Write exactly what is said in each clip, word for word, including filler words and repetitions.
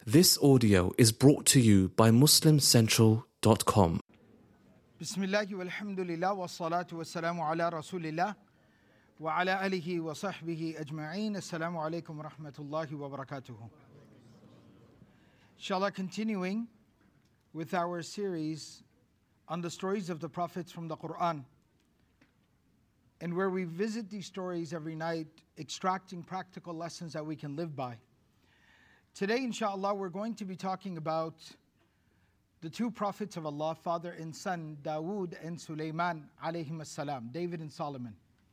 This audio is brought to you by muslim central dot com. Bismillah walhamdulillah wa salatu wa salamu ala rasulillah wa ala alihi wa sahbihi ajma'een. Assalamu alaikum wa rahmatullahi wa barakatuhu. Inshallah, continuing with our series on the stories of the prophets from the Quran, and where we visit these stories every night, extracting practical lessons that we can live by. Today, inshallah, we're going to be talking about the two prophets of Allah, father and son, Dawood and Sulaiman alayhim as-salam, David and Solomon.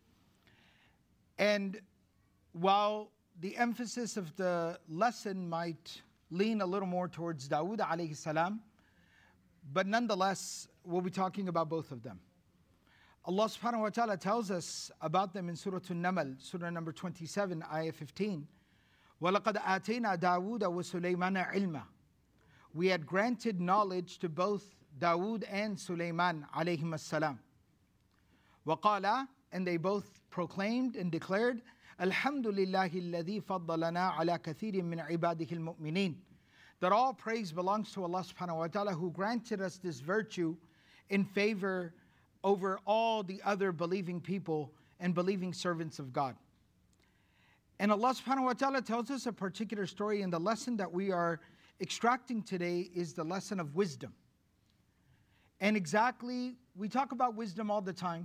And while the emphasis of the lesson might lean a little more towards Dawood alayhi salam, but nonetheless, we'll be talking about both of them. Allah subhanahu wa ta'ala tells us about them in Surah An-Naml, Surah number twenty-seven, ayah fifteen. وَلَقَدْ آتَيْنَا دَاوُودَ وَسُلَيْمَانَ عِلْمًا. We had granted knowledge to both Dawood and Sulaiman alayhim as-salam. وَقَالَا, and they both proclaimed and declared, الْحَمْدُ لِلَّهِ الَّذِي فَضَّلَنَا عَلَى كَثِيرٍ مِّنْ عِبَادِهِ الْمُؤْمِنِينَ. That all praise belongs to Allah subhanahu wa ta'ala, who granted us this virtue in favor over all the other believing people and believing servants of God. And Allah subhanahu wa ta'ala tells us a particular story, and the lesson that we are extracting today is the lesson of wisdom. And exactly, we talk about wisdom all the time,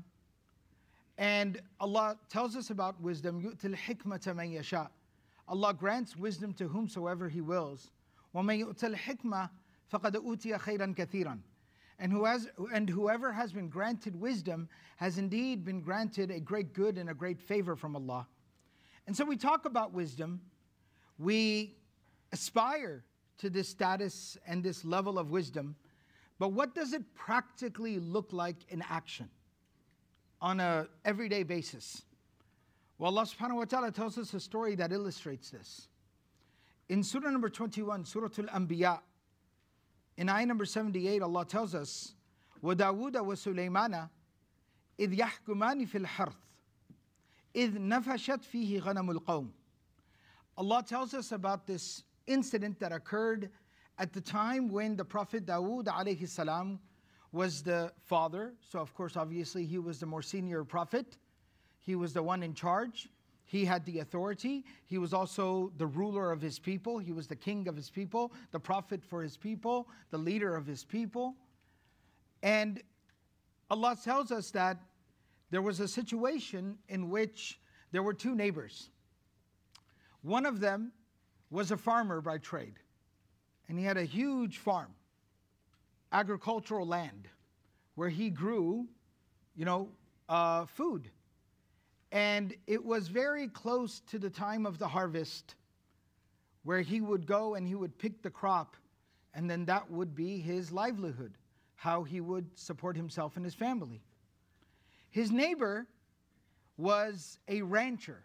and Allah tells us about wisdom. يُؤْتِ الْحِكْمَةَ مَنْ يَشَاءُ. Allah grants wisdom to whomsoever He wills. وَمَنْ يُؤْتَ الْحِكْمَةَ فَقَدْ أُوتِيَ خَيْرًا كَثِيرًا. And who has, and whoever has been granted wisdom has indeed been granted a great good and a great favor from Allah. And so we talk about wisdom, we aspire to this status and this level of wisdom, but what does it practically look like in action on an everyday basis? Well, Allah subhanahu wa ta'ala tells us a story that illustrates this. In Surah number twenty-one, Surah Al-Anbiya, in ayah number seventy-eight, Allah tells us, وَدَاوُودَ وَسُلَيْمَانَ إِذْ يَحْكُمَانِ فِي الْحَرْثِ إِذْ نَفَشَتْ فِيهِ غَنَمُ الْقَوْمِ. Allah tells us about this incident that occurred at the time when the Prophet Dawood alayhi salam was the father. So of course, obviously, he was the more senior prophet. He was the one in charge. He had the authority. He was also the ruler of his people. He was the king of his people, the prophet for his people, the leader of his people. And Allah tells us that there was a situation in which there were two neighbors. One of them was a farmer by trade, and he had a huge farm, agricultural land, where he grew, you know, uh, food. And it was very close to the time of the harvest, where he would go and he would pick the crop, and then that would be his livelihood, how he would support himself and his family. His neighbor was a rancher.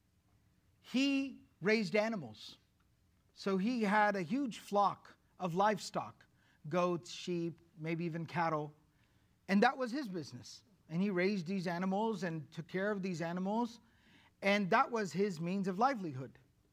He raised animals. So he had a huge flock of livestock, goats, sheep, maybe even cattle. And that was his business. And he raised these animals and took care of these animals. And that was his means of livelihood.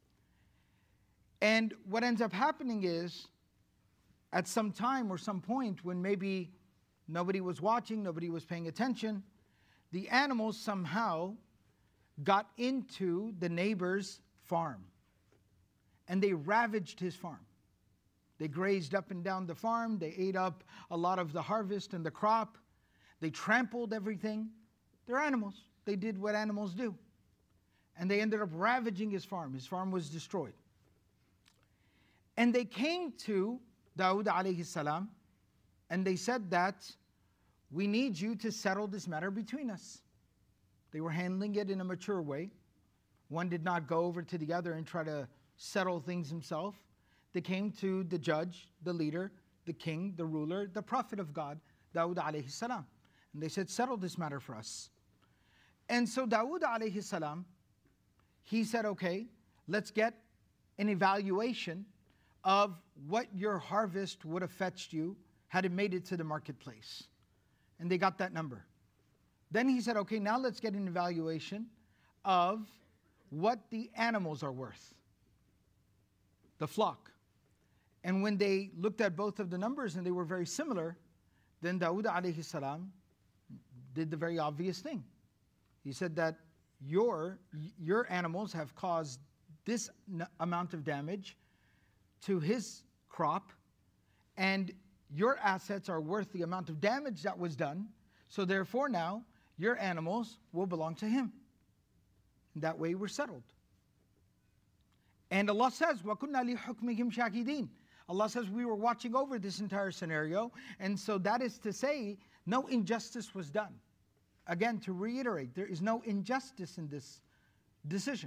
And what ends up happening is, at some time or some point when maybe nobody was watching, nobody was paying attention, the animals somehow got into the neighbor's farm, and they ravaged his farm. They grazed up and down the farm. They ate up a lot of the harvest and the crop. They trampled everything. They're animals. They did what animals do. And they ended up ravaging his farm. His farm was destroyed. And they came to Dawood alayhi salam, and they said that, we need you to settle this matter between us. They were handling it in a mature way. One did not go over to the other and try to settle things himself. They came to the judge, the leader, the king, the ruler, the prophet of God, Dawood alayhi salam. And they said, settle this matter for us. And so Dawood alayhi salam, he said, okay, let's get an evaluation of what your harvest would have fetched you had it made it to the marketplace. And they got that number. Then he said, okay, now let's get an evaluation of what the animals are worth, the flock. And when they looked at both of the numbers and they were very similar, then Dawood alayhi salam did the very obvious thing. He said that your, your animals have caused this n- amount of damage to his crop, and your assets are worth the amount of damage that was done, so therefore now your animals will belong to him. That way we're settled. And Allah says, وَكُنَّا لِحُكْمِهِمْ شَاكِدِينَ. Allah says we were watching over this entire scenario, and so that is to say, no injustice was done. Again, to reiterate, there is no injustice in this decision.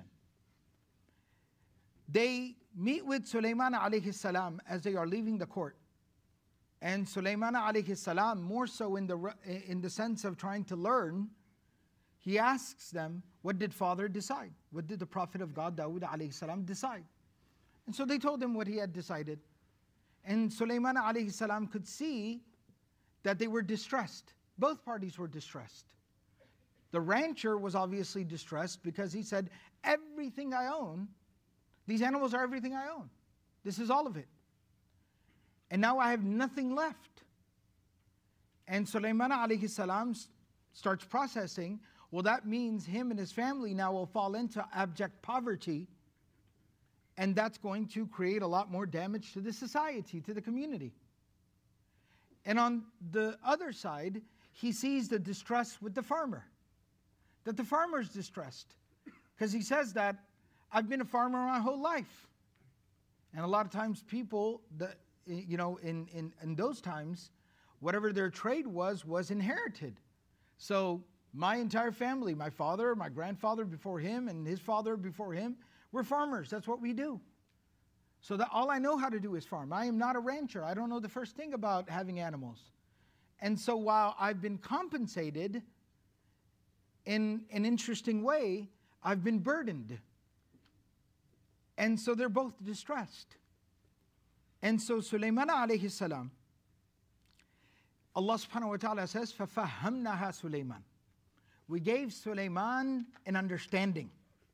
They meet with Sulaiman alayhi salam as they are leaving the court. And Sulaiman alayhi salam, more so in the, in the sense of trying to learn, he asks them, what did father decide? What did the Prophet of God, Dawood alayhi salam, decide? And so they told him what he had decided. And Sulaiman alayhi salam could see that they were distressed. Both parties were distressed. The rancher was obviously distressed because he said, everything I own, these animals are everything I own. This is all of it. And now I have nothing left. And Sulaiman alayhi salam starts processing, well, that means him and his family now will fall into abject poverty, and that's going to create a lot more damage to the society, to the community. And on the other side, he sees the distress with the farmer, that the farmer is distressed, because he says that, I've been a farmer my whole life. And a lot of times people, the, you know, in, in, in those times, whatever their trade was, was inherited. So my entire family, my father, my grandfather before him, and his father before him, we're farmers. That's what we do. So that all I know how to do is farm. I am not a rancher. I don't know the first thing about having animals. And so while I've been compensated in an interesting way, I've been burdened. And so they're both distressed. And so Sulaiman alayhi salam, Allah subhanahu wa ta'ala says, فَفَهَّمْنَهَا Sulaiman. We gave Sulaiman an understanding.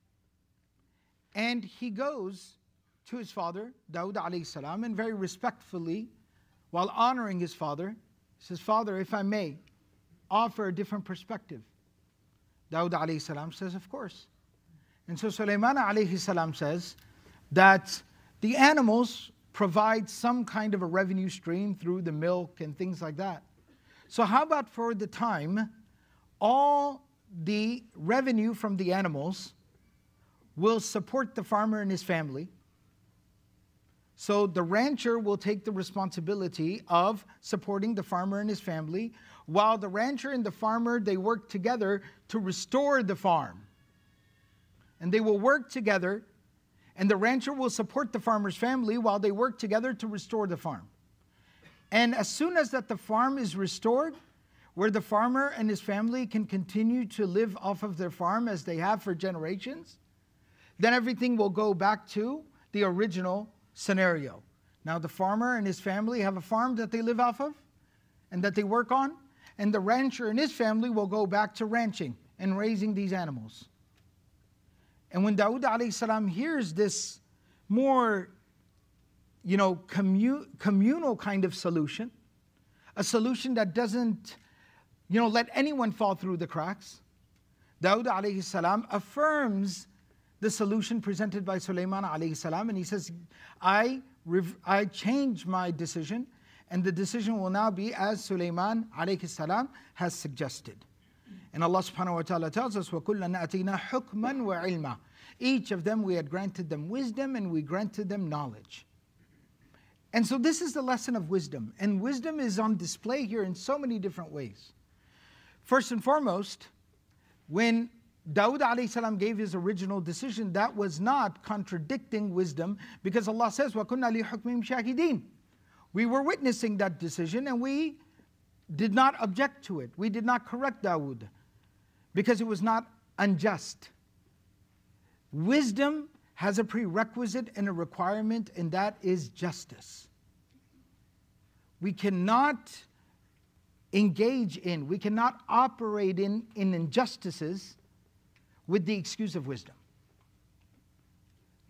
And he goes to his father, Dawood alayhi salam, and very respectfully, while honoring his father, he says, Father, if I may offer a different perspective. Dawood alayhi salam says, of course. And so Sulaiman alayhi salam says that the animals provide some kind of a revenue stream through the milk and things like that. So how about for the time, all the revenue from the animals will support the farmer and his family. So the rancher will take the responsibility of supporting the farmer and his family, while the rancher and the farmer, they work together to restore the farm. And they will work together, and the rancher will support the farmer's family while they work together to restore the farm. And as soon as that the farm is restored, where the farmer and his family can continue to live off of their farm as they have for generations, then everything will go back to the original scenario. Now the farmer and his family have a farm that they live off of and that they work on, and the rancher and his family will go back to ranching and raising these animals. And when Dawood alayhi salam hears this more, you know, commun- communal kind of solution, a solution that doesn't, you know, let anyone fall through the cracks, Dawood alayhi salam affirms the solution presented by Sulaiman alayhi salam, and he says, I, rev- I change my decision, and the decision will now be as Sulaiman alayhi salam has suggested. And Allah subhanahu wa ta'ala tells us, وَكُلًّا أَتِينَا حُكْمًا وَعِلْمًا. Each of them we had granted them wisdom and we granted them knowledge. And so this is the lesson of wisdom. And wisdom is on display here in so many different ways. First and foremost, when Dawood alayhi salam gave his original decision, that was not contradicting wisdom, because Allah says, وَكُنَّا لِحُكْمِهِمْ شَاهِدِينَ. We were witnessing that decision and we did not object to it. We did not correct Dawood because it was not unjust. Wisdom has a prerequisite and a requirement, and that is justice. We cannot engage in, we cannot operate in, in injustices with the excuse of wisdom. The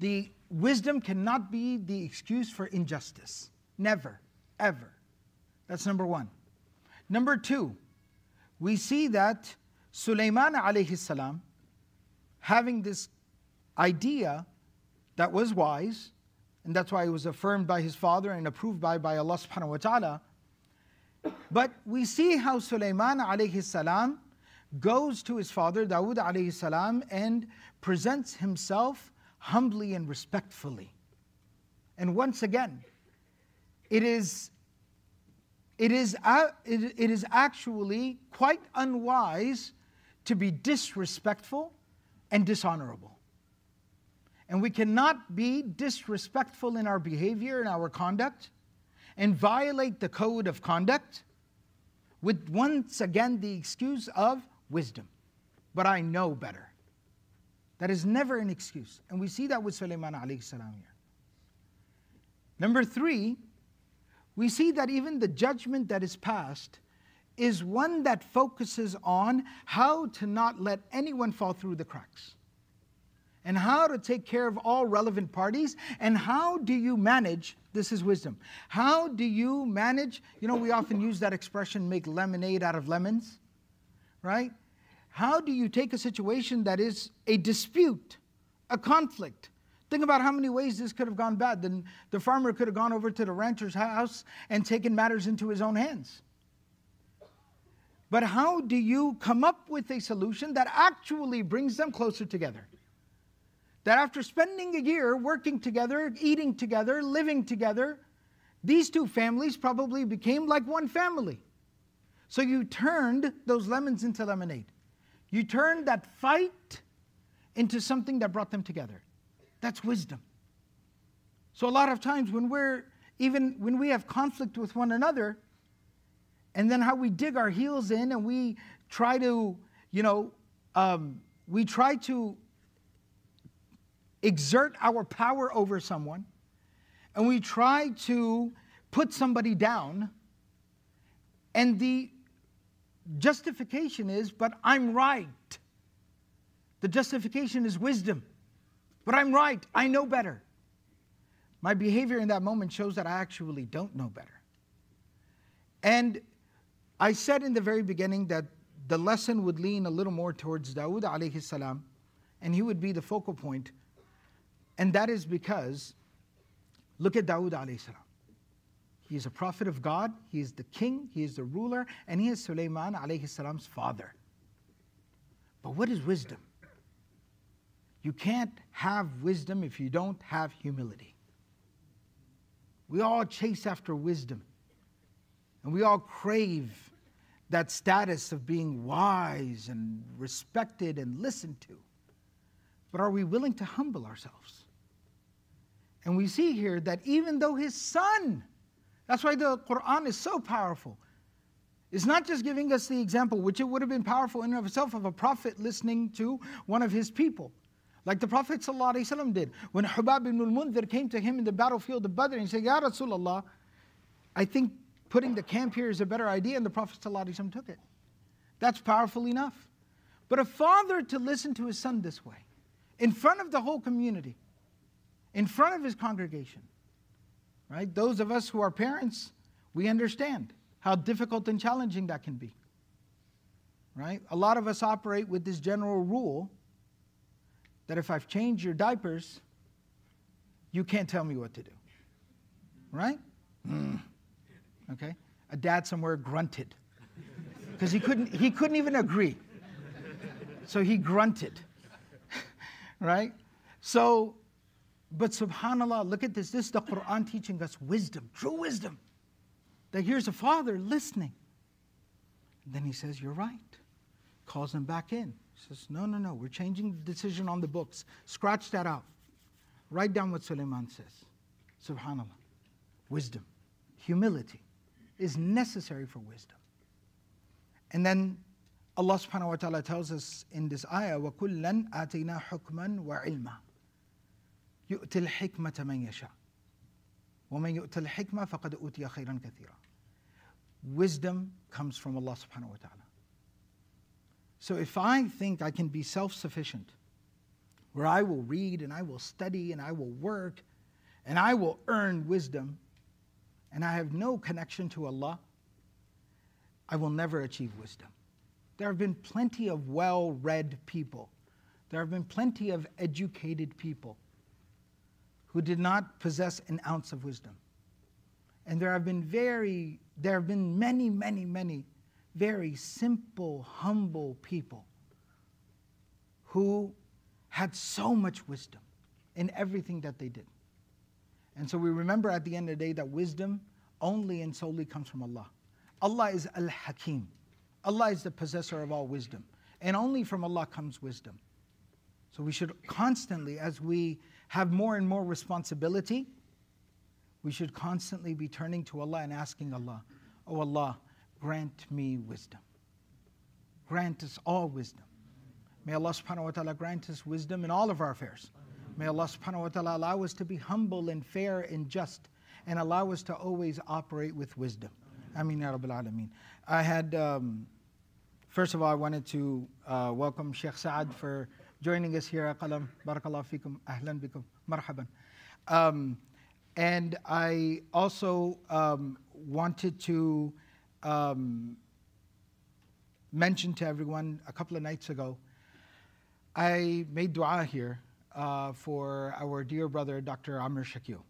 wisdom cannot be the excuse for injustice. Never, ever. That's number one. Number two, we see that Sulaiman alayhi salam, having this idea that was wise, and that's why it was affirmed by his father and approved by, by Allah subhanahu wa ta'ala. But we see how Sulaiman alayhi salam goes to his father, Dawood alayhi salam, and presents himself humbly and respectfully. And once again, it is, it is, it, it is actually quite unwise to be disrespectful and dishonorable. And we cannot be disrespectful in our behavior and our conduct and violate the code of conduct with once again the excuse of wisdom. But I know better. That is never an excuse. And we see that with Sulaiman alayhi salam here. Number three, we see that even the judgment that is passed is one that focuses on how to not let anyone fall through the cracks, and how to take care of all relevant parties, and how do you manage, this is wisdom, how do you manage, you know, we often use that expression, make lemonade out of lemons, right? How do you take a situation that is a dispute, a conflict? Think about how many ways this could have gone bad. Then the farmer could have gone over to the rancher's house and taken matters into his own hands. But how do you come up with a solution that actually brings them closer together? That after spending a year working together, eating together, living together, these two families probably became like one family. So you turned those lemons into lemonade. You turned that fight into something that brought them together. That's wisdom. So a lot of times when we're, even when we have conflict with one another, and then how we dig our heels in and we try to, you know, um, we try to exert our power over someone, and we try to put somebody down, and the justification is, but I'm right. The justification is wisdom. But I'm right, I know better. My behavior in that moment shows that I actually don't know better. And I said in the very beginning that the lesson would lean a little more towards Dawood alayhi salam, and he would be the focal point. And that is because, look at Dawood alayhi salam. He is a prophet of God, he is the king, he is the ruler, and he is Sulaiman alayhi salam's father. But what is wisdom? You can't have wisdom if you don't have humility. We all chase after wisdom, and we all crave that status of being wise and respected and listened to. But are we willing to humble ourselves? And we see here that even though his son, that's why the Quran is so powerful. It's not just giving us the example, which it would have been powerful in and of itself, of a prophet listening to one of his people. Like the Prophet ﷺ did. When Hubab ibn al-Mundhir came to him in the battlefield of Badr and he said, Ya Rasulullah, I think putting the camp here is a better idea, and the Prophet ﷺ took it. That's powerful enough. But a father to listen to his son this way, in front of the whole community, in front of his congregation, right? Those of us who are parents, we understand how difficult and challenging that can be, right? A lot of us operate with this general rule that if I've changed your diapers, you can't tell me what to do, right? Mm. Okay? A dad somewhere grunted because he couldn't, he couldn't even agree. So he grunted, right? So, but subhanAllah, look at this. This is the Quran teaching us wisdom, true wisdom. That here's a father listening. And then he says, you're right. Calls him back in. He says, no, no, no, we're changing the decision on the books. Scratch that out. Write down what Sulaiman says. SubhanAllah. Wisdom, humility is necessary for wisdom. And then Allah subhanahu wa ta'ala tells us in this ayah, وَكُلًّا آتَيْنَا حُكْمًا وَعِلْمًا يُؤْتِ الْحِكْمَةَ مَنْ يَشَاءُ وَمَنْ يُؤْتَ الْحِكْمَةَ فَقَدْ أُوتِيَ خَيْرًا كَثِيرًا. Wisdom comes from Allah subhanahu wa ta'ala. So if I think I can be self-sufficient, where I will read and I will study and I will work and I will earn wisdom, and I have no connection to Allah, I will never achieve wisdom. There have been plenty of well-read people. There have been plenty of educated people who did not possess an ounce of wisdom. And there have been very, there have been many, many, many very simple, humble people who had so much wisdom in everything that they did. And so we remember at the end of the day that wisdom only and solely comes from Allah. Allah is Al-Hakim. Allah is the possessor of all wisdom. And only from Allah comes wisdom. So we should constantly, as we have more and more responsibility, we should constantly be turning to Allah and asking Allah, "Oh Allah, grant me wisdom. Grant us all wisdom. May Allah subhanahu wa ta'ala grant us wisdom in all of our affairs. May Allah subhanahu wa ta'ala allow us to be humble and fair and just, and allow us to always operate with wisdom. Ameen ya Rabbil Alameen." I had, um, first of all, I wanted to uh, welcome Sheikh Saad for joining us here at Qalam. Barakallahu feekum, ahlan bikum, marhaban. Um, and I also um, wanted to um, mention to everyone a couple of nights ago, I made dua here uh, for our dear brother, Doctor Amr Shakil.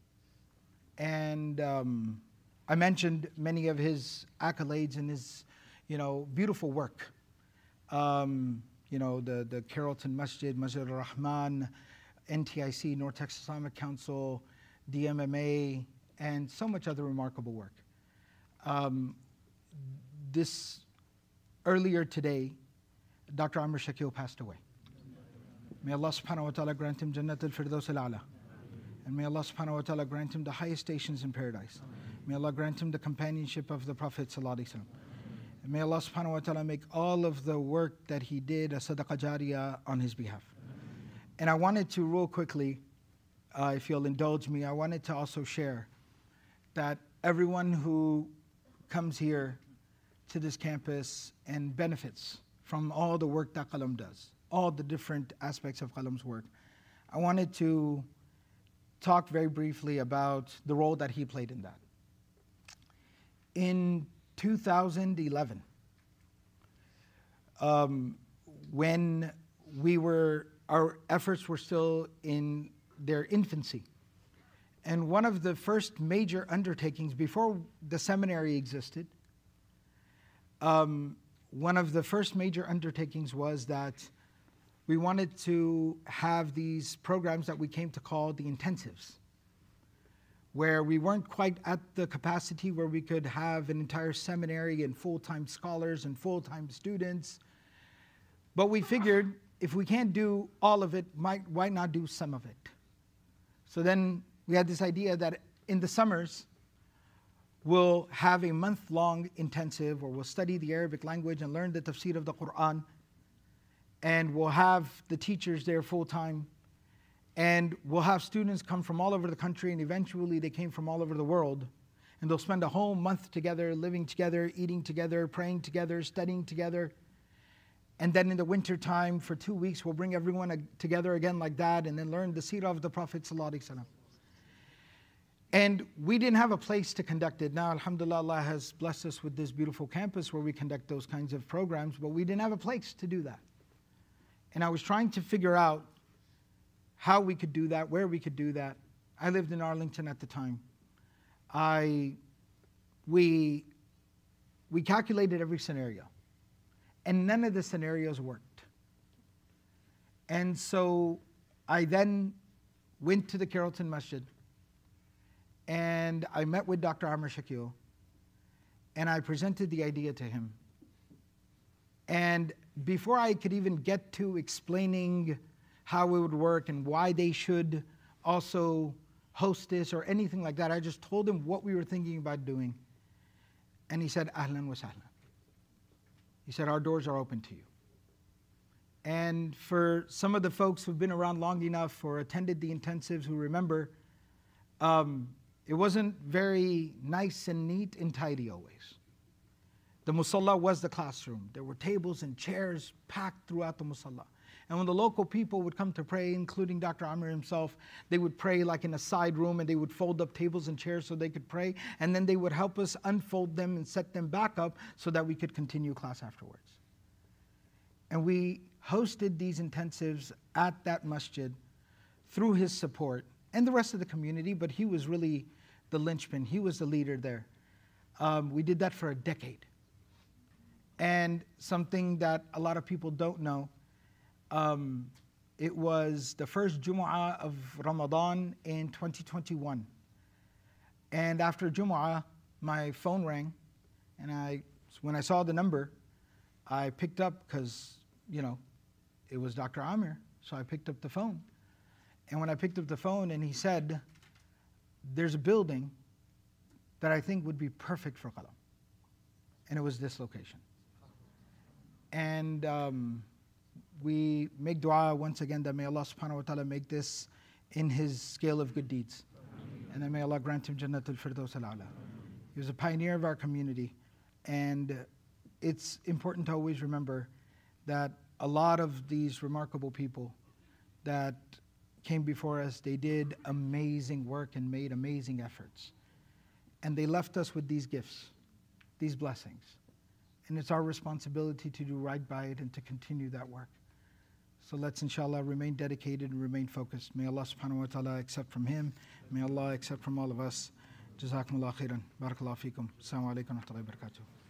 And um, I mentioned many of his accolades and his, you know, beautiful work. Um, you know, the, the Carrollton Masjid, Masjid al-Rahman, N T I C, North Texas Islamic Council, D M M A, and so much other remarkable work. Um, this, earlier today, Doctor Amr Shakil passed away. May Allah subhanahu wa ta'ala grant him Jannat al-Firdaus al-A'la. And may Allah subhanahu wa ta'ala grant him the highest stations in paradise. May Allah grant him the companionship of the Prophet sallallahu alaihi wasallam. And may Allah subhanahu wa ta'ala make all of the work that he did a sadaqah jariyah on his behalf. And I wanted to real quickly, uh, if you'll indulge me, I wanted to also share that everyone who comes here to this campus and benefits from all the work that Qalam does, all the different aspects of Qalam's work, I wanted to talk very briefly about the role that he played in that. In two thousand eleven, um, when we were, our efforts were still in their infancy, and one of the first major undertakings before the seminary existed, um, one of the first major undertakings was that we wanted to have these programs that we came to call the intensives, where we weren't quite at the capacity where we could have an entire seminary and full-time scholars and full-time students. But we figured if we can't do all of it, might, why not do some of it? So then we had this idea that in the summers, we'll have a month-long intensive where we'll study the Arabic language and learn the tafsir of the Quran. And we'll have the teachers there full-time. And we'll have students come from all over the country, and eventually they came from all over the world. And they'll spend a whole month together, living together, eating together, praying together, studying together. And then in the winter time, for two weeks, we'll bring everyone together again like that, and then learn the seerah of the Prophet ﷺ. And we didn't have a place to conduct it. Now, alhamdulillah, Allah has blessed us with this beautiful campus where we conduct those kinds of programs, but we didn't have a place to do that. And I was trying to figure out how we could do that, where we could do that. I lived in Arlington at the time. I, we, we calculated every scenario, and none of the scenarios worked. And so I then went to the Carrollton Masjid, and I met with Doctor Amr Shakil, and I presented the idea to him. And before I could even get to explaining how it would work and why they should also host this or anything like that, I just told him what we were thinking about doing. And he said, "Ahlan wa sahlan." He said, "Our doors are open to you." And for some of the folks who've been around long enough or attended the intensives who remember, um, it wasn't very nice and neat and tidy always. The musalla was the classroom. There were tables and chairs packed throughout the musalla. And when the local people would come to pray, including Doctor Amir himself, they would pray like in a side room, and they would fold up tables and chairs so they could pray. And then they would help us unfold them and set them back up so that we could continue class afterwards. And we hosted these intensives at that masjid through his support and the rest of the community, but he was really the linchpin. He was the leader there. Um, we did that for a decade. And something that a lot of people don't know, um, it was the first Jumu'ah of Ramadan in twenty twenty-one. And after Jumu'ah, my phone rang, and I, when I saw the number, I picked up because, you know, it was Doctor Amir, so I picked up the phone. And when I picked up the phone and he said, there's a building that I think would be perfect for Qalam. And it was this location. And um, we make dua once again that may Allah subhanahu wa ta'ala make this in his scale of good deeds. And then may Allah grant him Jannatul Firdaus al-A'la. He was a pioneer of our community. And it's important to always remember that a lot of these remarkable people that came before us, they did amazing work and made amazing efforts. And they left us with these gifts, these blessings. And it's our responsibility to do right by it and to continue that work. So let's inshallah remain dedicated and remain focused. May Allah subhanahu wa ta'ala accept from him. May Allah accept from all of us. Jazakumullah khairan. Barakallahu feekum. Assalamu alaikum wa rahmatullahi wa barakatuh.